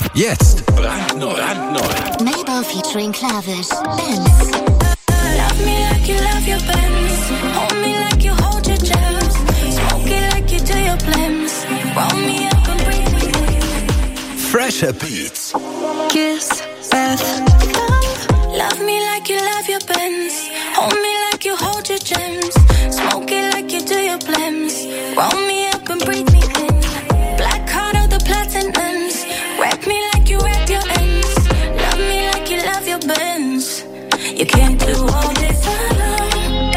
Jetzt brandneu. Mabel featuring Klavish. Benz. Love me like you love your Benz. Hold me like you hold your jams. Smoke it like you do your blends. Roll me up and breathe me in. Fresher Beats. Kiss FM. Love me like you love your Benz. Hold me like you hold your gems. Smoke it like you do your blends. Roll me up and breathe me in. Black heart of the platinums. Wrap me like you wrap your ends. Love me like you love your Benz. You can't do all this alone.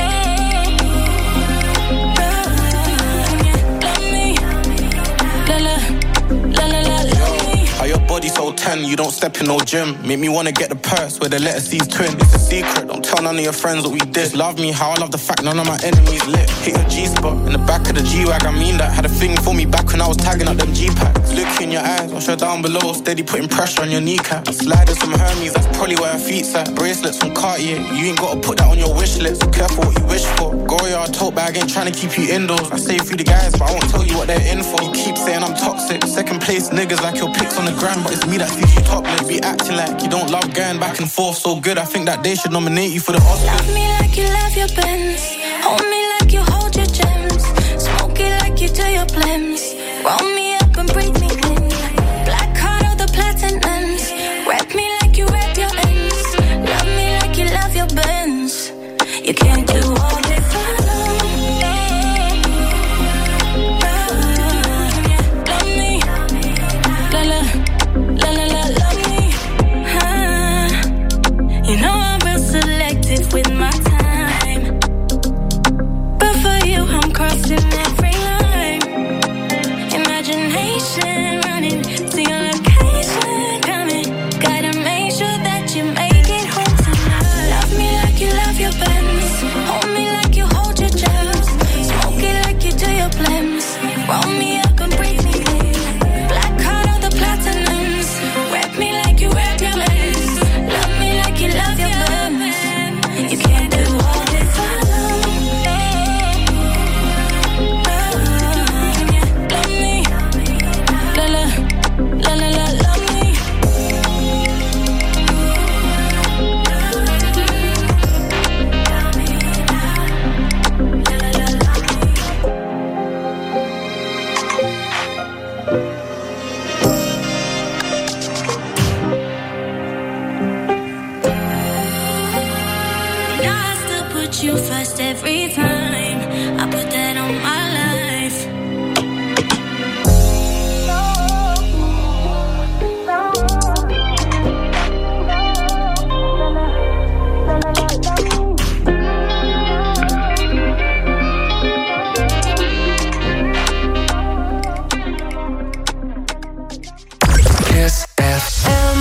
Love me. La la. La la la la me. How your body so 10, you don't step in no gym. Make me wanna get the purse where the letter C's twin. It's a secret, don't tell none of your friends what we did. Love me how I love the fact none of my enemies lit. Hit your G-spot in the back of the G-Wag, I mean that. Had a thing for me back when I was tagging up them G-packs. Look in your eyes, wash her down below, steady putting pressure on your kneecap. Sliders from Hermes, that's probably where her feet's at. Bracelets from Cartier, you ain't gotta put that on your wish list. Careful what you wish for. Goyard tote bag ain't trying to keep you indoors. I say through the guys, but I won't tell you what they're in for. You keep saying I'm toxic. Second place niggas like your pics on the gram, but it's me that sees you topless. Be acting like you don't love going back and forth so good. I think that they should nominate you for the Oscars. Love me like you love your Benz. Hold me like you hold your gems. Smoke it like you do your blends. Roll me up and breathe me in. Black heart of the platinums. Wrap me like you wrap your ends. Love me like you love your Benz. You can't do all this alone. Love me. La la. La la la, love me. You know I'm real selective with my time, but for you I'm crossing every line. Imagination running to your location, coming. Gotta make sure that you make it home tonight. Love me like you love your Benz. Hold me like you hold your jams. Smoke it like you do your blends. Roll me up and breathe me in. Black heart of the platinums. Wrap me like you wrap your legs. Love me like you love your Benz. You can't do all this alone. Love me. La la. La la la, love me. And I still put you first every time. I put that on my life. Kiss FM.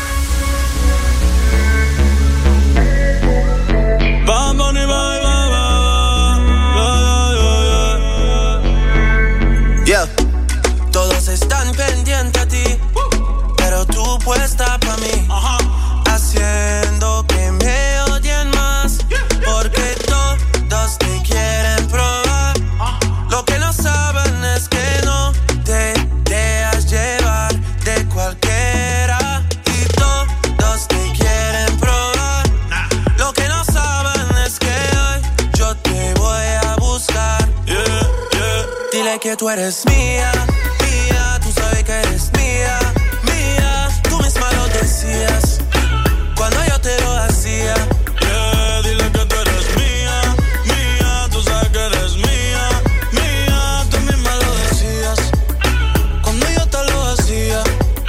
Yeah, todos están pendientes a ti, pero tú puesta pa' mí, haciendo que me odien más, porque todos te quieren probar. Lo que no saben es que no te dejas llevar de cualquiera, y todos te quieren probar. Lo que no saben es que hoy yo te voy a buscar. Dile que tú eres mía, mía, tú sabes que eres mía, mía. Tú misma lo decías cuando yo te lo hacía. Dile que tú eres mía, mía, tú sabes que eres mía, mía. Tú misma lo decías cuando yo te lo hacía.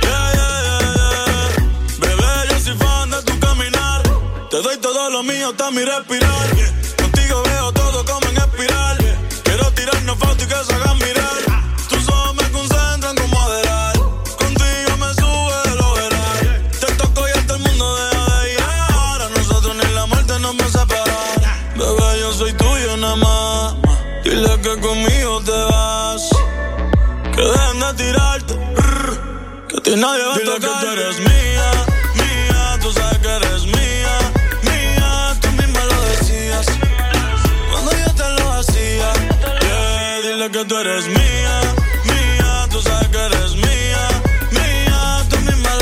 Bebé, yo soy fan de tu caminar. Te doy todo lo mío hasta mi respirar. Contigo veo todo como en espiral. Quiero tirarnos fotos y que se hagan mirar. Tus ojos me concentran como moderar. Contigo me sube de lo veral. Te toco y hasta el mundo deja de llegar. A nosotros ni la muerte nos va a separar. Bebé, yo soy tuyo nada más. Dile que conmigo te vas. Que dejen de tirarte. Que a ti nadie va a tocar. Dile que tú eres mía, mía. Tú sabes que eres mía, mía. Tú misma lo decías cuando yo te lo hacía. Dile que tú eres mía, mía. Tú sabes que eres mía, mía. Tú misma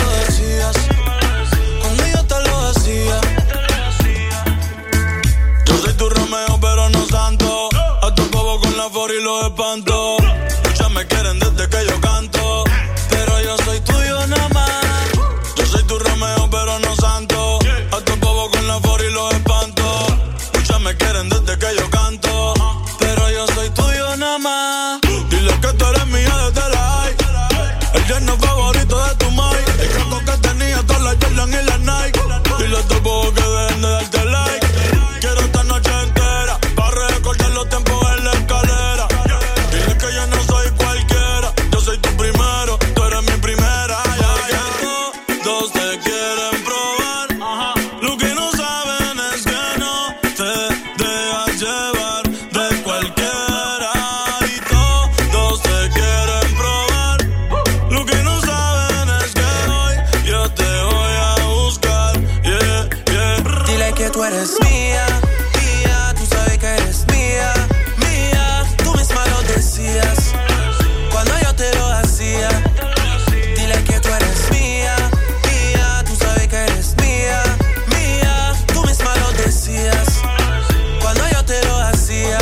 tu Romeo, pero no santo. A tu bobo con la for y los espanto. Muchas me quieren desde que yo canto, pero yo soy tuyo nada más. Yo soy tu Romeo, pero no santo. A tu bobo con la for y los espanto. Muchas me quieren desde que yo canto, pero yo soy tuyo nada más. Dile que tú eres mía desde la high. El yerno favorito de tu mai. El croco que tenía todas las Jordan y las Nike. Dile a tu bobo que dejen de darte like. Quiero esta noche entera para recordar los tiempos en la escalera. Dile que yo no soy cualquiera. Yo soy tu primero, tú eres mi primera. Ya. Todos te quieren probar. Lo que no saben es que no te dejas llevar de cualquiera. Y todos te quieren probar. Lo que no saben es que hoy yo te voy a buscar. Dile que tú eres mía, mía. Tú sabes que eres mía, mía. Tú misma lo decías cuando yo te lo hacía. Dile que tú eres mía, mía. Tú sabes que eres mía, mía. Tú misma lo decías cuando yo te lo hacía.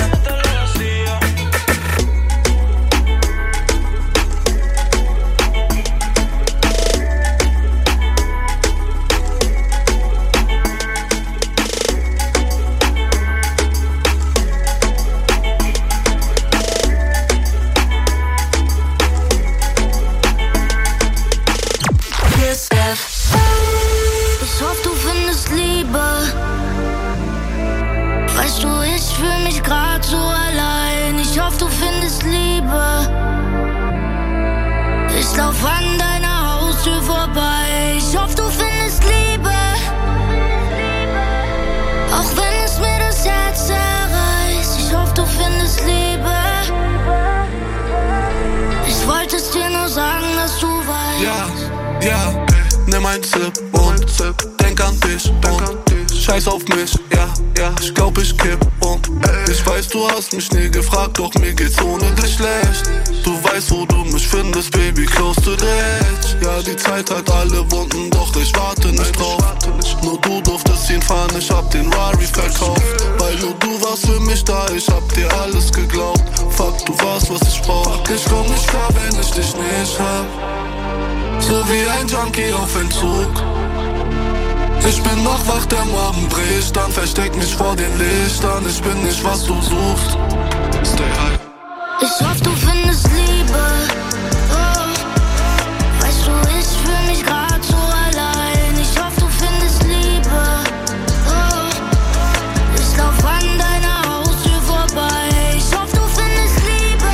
Kiss FM. Ich hoffe, du findest Liebe. Weißt du, ich fühl mich grad so allein. Ich hoffe, du findest Liebe. Ich lauf an deiner Haustür vorbei. Ich hoffe, du findest Liebe. Auch wenn es mir das Herz zerreißt. Ich hoffe, du findest Liebe. Ich wollte es dir nur sagen, dass du weißt. Ja, nimm ein Sip und denk an dich und scheiß auf mich, ja, ich glaub ich kipp um. Ich weiß, du hast mich nie gefragt, doch mir geht's ohne dich schlecht. Du weißt, wo du mich findest, Baby, close to the edge. Ja, die Zeit hat alle Wunden, doch ich warte nicht drauf. Nur du durftest ihn fahren, ich hab den Rari verkauft. Weil nur du warst für mich da, ich hab dir alles geglaubt. Fuck, du warst, was ich brauch. Ich komm nicht klar, wenn ich dich nicht hab. So wie ein Junkie auf Entzug. Ich bin noch wach, der Morgen bricht, dann versteck mich vor den Lichtern. Ich bin nicht, was du suchst. Stay high. Ich hoffe, du findest Liebe. Oh. Weißt du, ich fühl mich grad so allein. Ich hoffe, du findest Liebe. Oh. Ich lauf an deiner Haustür vorbei. Ich hoffe, du findest Liebe.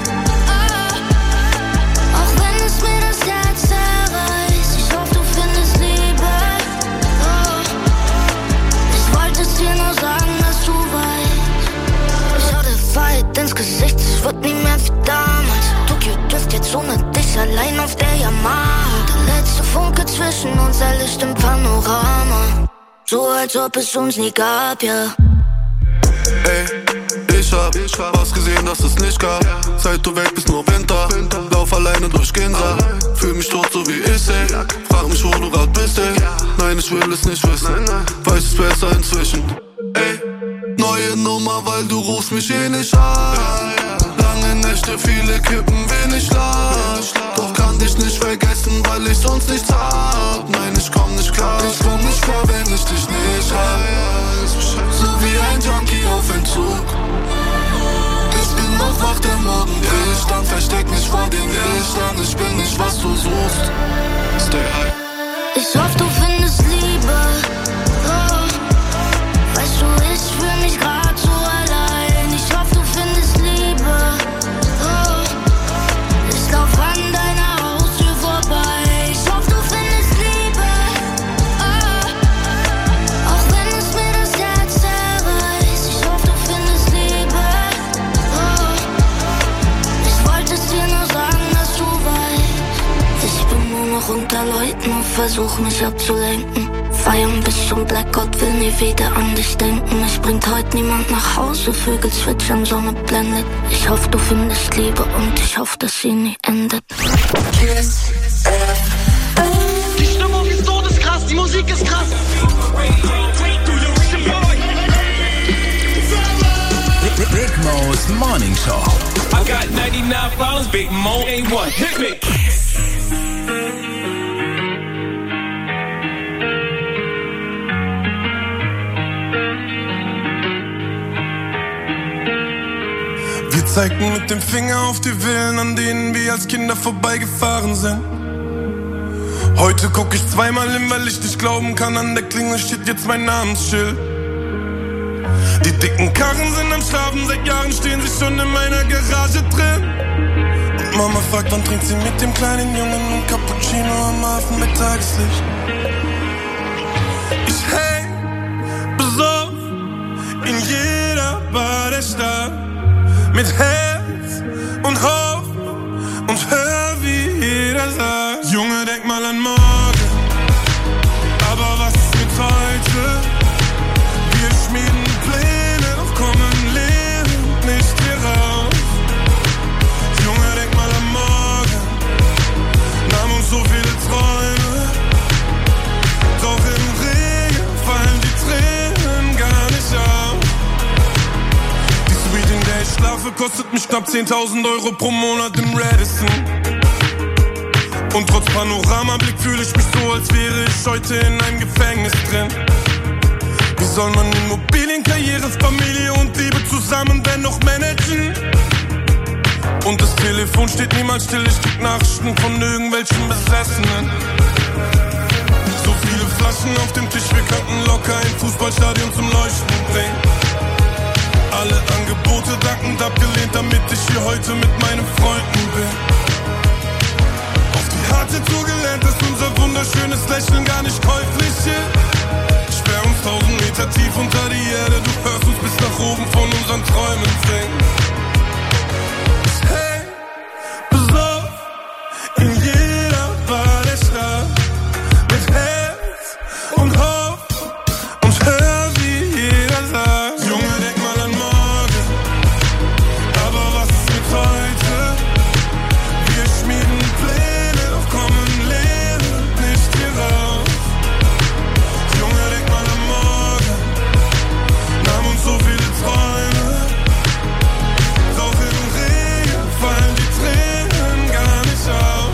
Oh. Auch wenn es mir das Herz zerreißt. Ich hoffe, du findest Liebe. Oh. Ich wollte es dir nur sagen, dass du weißt. Ich hau der Fight ins Gesicht, es wird nie mehr wie damals. Tokio dürft jetzt ohne dich allein auf der Yamaha. Der letzte Funke zwischen uns, ein Licht im Panorama. So als ob es uns nie gab, ja. Ey, ich hab was gesehen, das es nicht gab. Seit du weg bist, nur Winter. Lauf alleine durch Ginza. Fühl mich tot, so wie ich, ey. Frag mich, wo du grad bist, ey. Nein, ich will es nicht wissen. Weiß es besser inzwischen. Ey, neue Nummer, weil du rufst mich eh nicht an. Lange Nächte, viele Kippen, wenig Schlaf. Doch kann dich nicht vergessen, weil ich sonst nichts hab. Nein, ich komm nicht klar. Ich komm nicht klar, wenn ich dich nicht hab. So wie ein Junkie auf Entzug. Ich bin noch wach, der Morgen bricht, dann versteck mich vor den Lichtern. Ich bin nicht, was du suchst. Stay high. Ich hoffe, du findest Liebe. Oh. Weißt du, ich fühl mich grad so allein. Ich hoffe, du findest Liebe. Oh. Ich lauf an deiner Haustür vorbei. Ich hoffe, du findest Liebe. Oh. Auch wenn es mir das Herz zerreißt. Ich hoffe, du findest Liebe. Oh. Ich wollte es dir nur sagen, dass du weißt. Ich bin nur noch unter Leuten und versuch mich abzulenken. Feiern bis zum Blackout, will nie wieder an dich denken. Es bringt heute niemand nach Hause, Vögel zwitschern, Sonne blendet. Ich hoffe, du findest Liebe und ich hoffe, dass sie nie endet. Kiss FM. Die Stimmung ist todeskrass, die Musik ist krass. Mo's Morning Show. I got 99 problems, Big Mo ain't one. Hit me. Wir zeigten mit dem Finger auf die Villen, an denen wir als Kinder vorbeigefahren sind. Heute guck ich zweimal hin, weil ich nicht glauben kann, an der Klingel steht jetzt mein Namensschild. Die dicken Karren sind am Schlafen, seit Jahren stehen sie schon in meiner Garage drin. Und Mama fragt, wann trinkt sie mit dem kleinen Jungen ein Cappuccino am Hafen mit Tageslicht. Ich häng besoffen in jeder Bar der Stadt, mit Herz und Hoffnung und hör, wie jeder sagt: Junge, denk mal an morgen, aber was ist mit heute? Wir schmieden Pläne, doch kommen lebend nicht hier raus. Junge, denk mal an morgen, nahm uns so viele Träume, doch im Regen fallen die Tränen gar nicht auf. Die Suite, in der ich schlafe, kostet mich knapp 10.000 Euro pro Monat im Radisson. Und trotz Panoramablick fühle ich mich so, als wäre ich heute in einem Gefängnis drin. Wie soll man Immobilien, Karriere, Familie und Liebe zusammen dennoch managen? Und das Telefon steht niemals still, ich krieg Nachrichten von irgendwelchen Besessenen. So viele Flaschen auf dem Tisch, wir könnten locker ein Fußballstadion zum Leuchten bringen. Alle Angebote dankend abgelehnt, damit ich hier heute mit meinen Freunden bin. Auf die harte Tour gelernt, dass unser wunderschönes Lächeln gar nicht käuflich ist. Sperr uns 1000 Meter tief unter die Erde, du hörst uns bis nach oben von unseren Träumen singen. Ich häng besoffen in jeder Bar der Stadt, mit Herz und Hoffnung und hör, wie jeder sagt: Junge, denk mal an morgen, aber was ist mit heute? Wir schmieden Pläne, doch kommen lebend nicht hier raus. Junge, denk mal an morgen, nahm uns so viele Träume, doch im Regen fallen die Tränen gar nicht auf.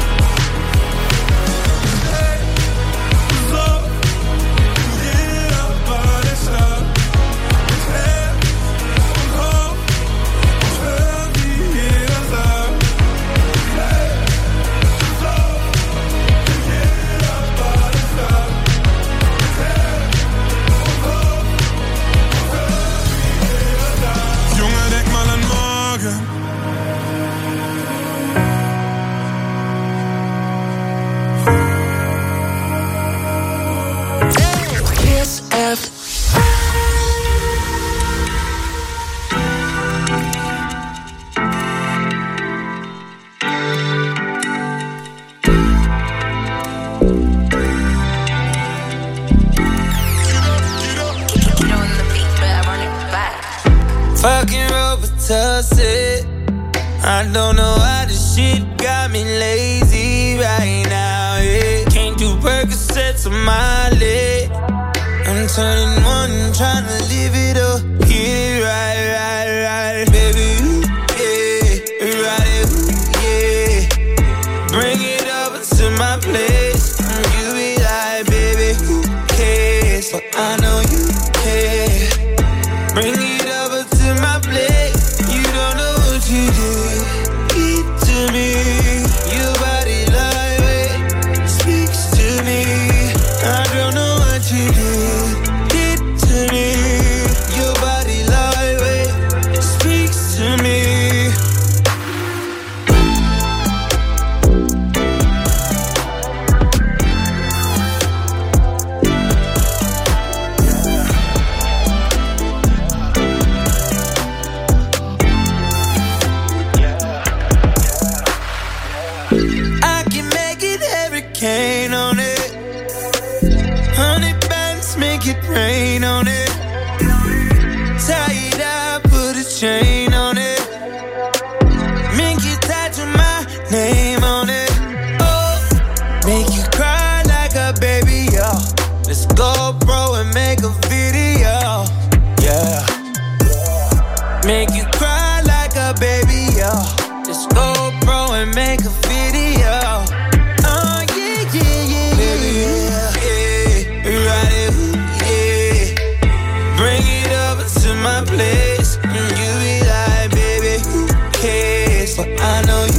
Hey, so in jeder Bar der Stadt, mit Herz und Hoffnung und hör, wie jeder sagt. Hey, so in jeder Bar der Stadt, mit Herz und Hoffnung und hör, wie jeder sagt. Junge, denk mal an morgen. Kiss F. Fucking Robitussin. I don't know why this shit got me lazy right now, yeah. Can't do Percocets on my leg. I'm turning one and trying to live it up. Get it right, baby, ooh, yeah. Ride it, ooh, yeah. Bring it over to my place. You be like, baby, who cares? But I know you care. Bring it over to my place. You don't know what you did. Eat to me. Your body lightweight speaks to me. I don't know what you did. Did to me. Your body lightweight speaks to me. I can make it hurricane on it. 100 bands make it rain on it. Tie it up, put a chain on it. Make you tattoo my name on it. Oh, make you cry like a baby, yo. Let's go, bro, and make a video, yeah. Make you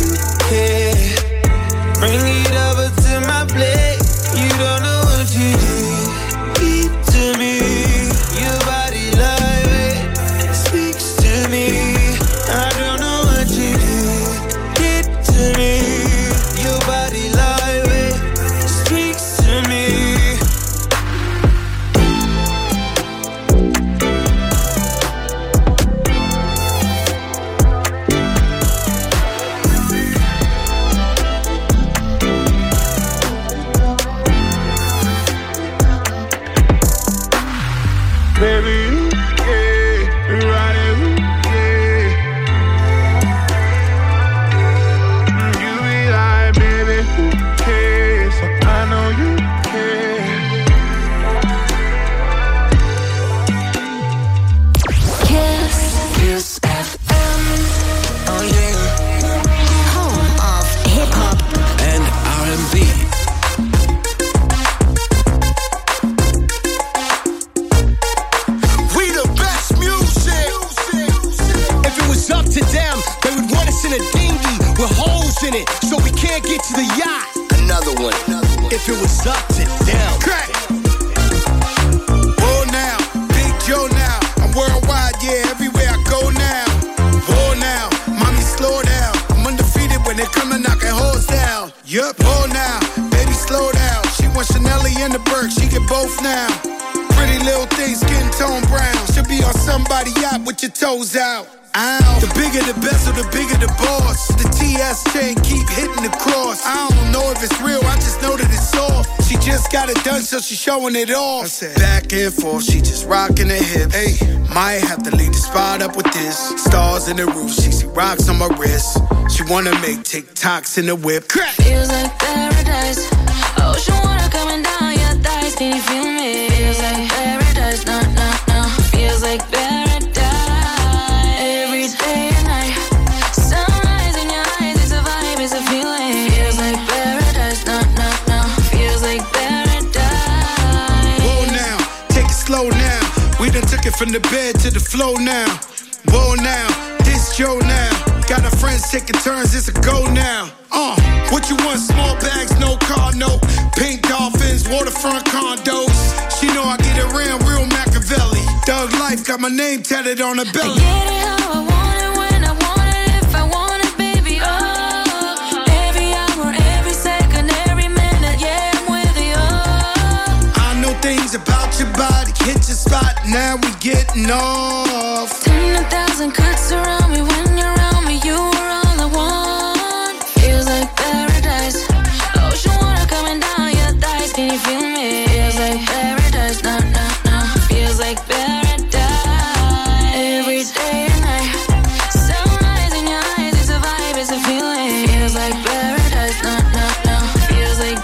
care. Bring it over to my plate. You don't know what you do. Keep to me. Your body like speaks to me. I don't know what you do. Keep to me. Your body like speaks to me. Baby, yeah, you riding, yeah. You be like, baby, who cares? I know you care. Kiss FM. Oh yeah. Home of Hip Hop and R&B. We the best music. If it was up to them, they would want us in a dinghy with holes in it, so we can't get to the yacht. Another one. If it was up to them. Crack. Whoa now, Big Joe now. I'm worldwide, yeah, everywhere I go now. Whoa now, mommy slow down. I'm undefeated when they come to knocking hoes down. Yup. Whoa now, baby slow down. She wants Chanel and the Burke, she get both now. Pretty little thing, skin tone brown. Should be on somebody yacht with your toes out. Ow. The bigger the bezel, the bigger the boss. The TS chain keep hitting the cross. I don't know if it's real, I just know that it's soft. She just got it done, so she's showing it off. Back and forth, she just rocking her hips. Hey, might have to leave the spot up with this. Stars in the roof, she see rocks on my wrist. She wanna make TikToks in the whip. Crack. Feels like paradise. Ocean water coming down your thighs. Can you feel me? Feels like paradise. No, no, no. Feels like paradise. Every day and night. Sunrise in your eyes. It's a vibe. It's a feeling. Feels like paradise. No, no, no. Feels like paradise. Whoa now, take it slow now. We done took it from the bed to the flow now. Whoa now, this Joe now. Got our friends taking turns, it's a go now. What you want? Small bags, no car, no. Pink dolphins, waterfront condos. She know I get around real Machiavelli. Thug life, got my name tatted on her belly. I get it how I want it, when I want it, if I want it, baby, oh. Every hour, every second, every minute, yeah, I'm with you, oh. I know things about your body, hit your spot, now we getting off. 10,000 cuts around me, when you're around me, you are all I want. Feels like paradise. Ocean water coming down your thighs, can you feel me? Feels like paradise, no, no, no. Feels like paradise. Every day and night. Sunrise in your eyes, it's a vibe, it's a feeling. Feels like paradise, no, no, no. Feels like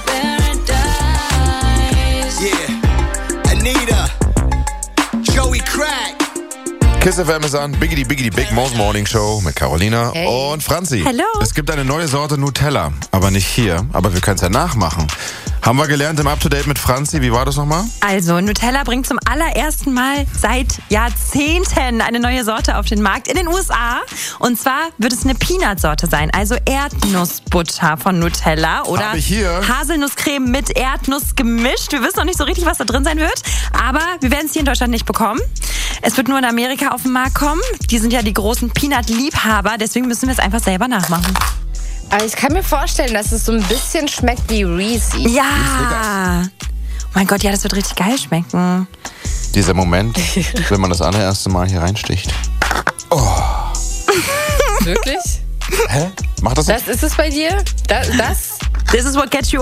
paradise. Yeah, Anita, Joey Crack. Kiss FM ist an, Biggity Biggity Big Mo's Morning Show mit Carolina und Franzi. Hallo. Es gibt eine neue Sorte Nutella, aber nicht hier, aber wir können es ja nachmachen. Haben wir gelernt im Up-to-Date mit Franzi, wie war das nochmal? Also, Nutella bringt zum allerersten Mal seit Jahrzehnten eine neue Sorte auf den Markt in den USA. Und zwar wird es eine Peanut-Sorte sein, also Erdnussbutter von Nutella oder Hab ich hier. Haselnusscreme mit Erdnuss gemischt. Wir wissen noch nicht so richtig, was da drin sein wird, aber wir werden es hier in Deutschland nicht bekommen. Es wird nur in Amerika auf den Markt kommen. Die sind ja die großen Peanut-Liebhaber, deswegen müssen wir es einfach selber nachmachen. Aber ich kann mir vorstellen, dass es so ein bisschen schmeckt wie Reese's. Ja. Oh mein Gott, ja, das wird richtig geil schmecken. Dieser Moment, wenn man das allererste Mal hier reinsticht. Oh. Wirklich? Hä? Macht das? Das ist es bei dir? Das? This is what gets you